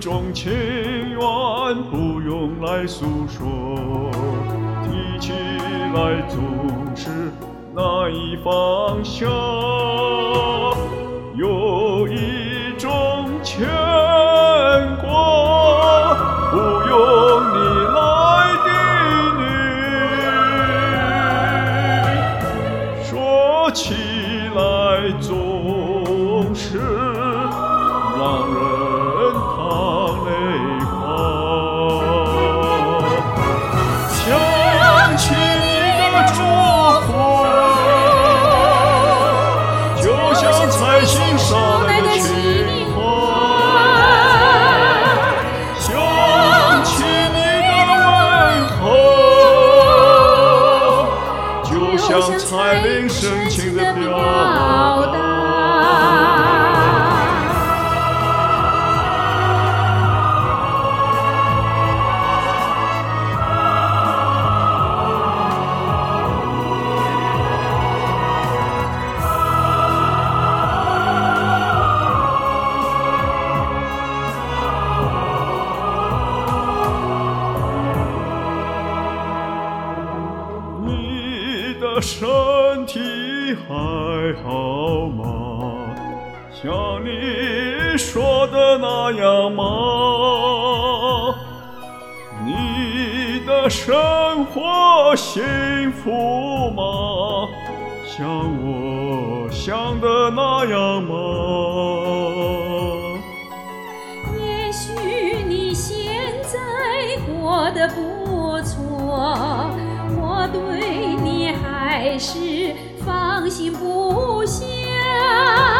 种情缘不用来诉说，提起来总是那一方向，有一种牵挂不用你来叮咛，说起来总是让人淌泪花，想起你的祝福，就像彩星捎来的情话，想起你的问候，就像彩铃深情的表达。你的身体还好吗？像你说的那样吗？你的生活幸福吗？像我想的那样吗？ 也许你现在过得不错，我对你还是放心不下。